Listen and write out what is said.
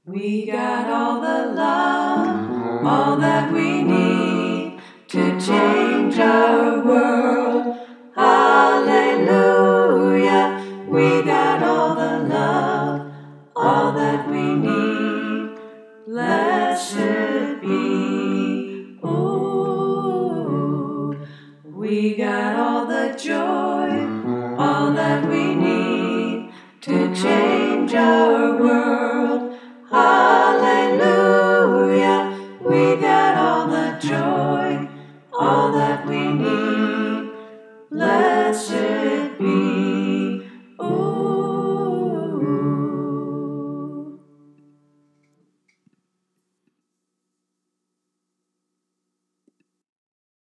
We got all the love, all that we need to change our world. Hallelujah. We got all the love, all that we need. Blessed be. Oh, we got all the joy, all that we need to change our world. Hallelujah, we got all the joy, all that we need. Blessed be.